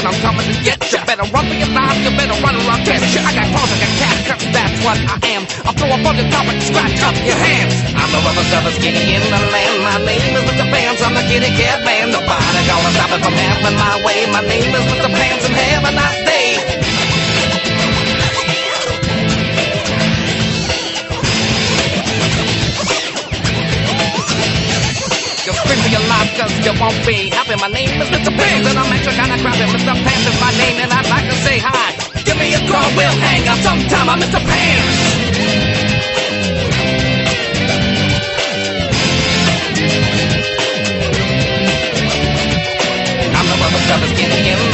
I'm coming to get you. Better run for your life, you better run or I'll catch you. I got claws, I got cat cuts, that's what I am. I'll throw up on your top and scratch up your hands. I'm the roughest, toughest kitty in the land. My name is Mr. Pants, I'm the kitty cat man. Nobody gonna stop it from having my way. My name is Mr. Pants and have a nice day. You'll scream for your life cause you won't be happy. My name is Mr. Pants and I'm extra kinda crappy. Mr. Pants is my name and I'd like to say hi. Give me a call, we'll hang out sometime. I'm Mr. Pants. I'm the rubber, toughest kitty in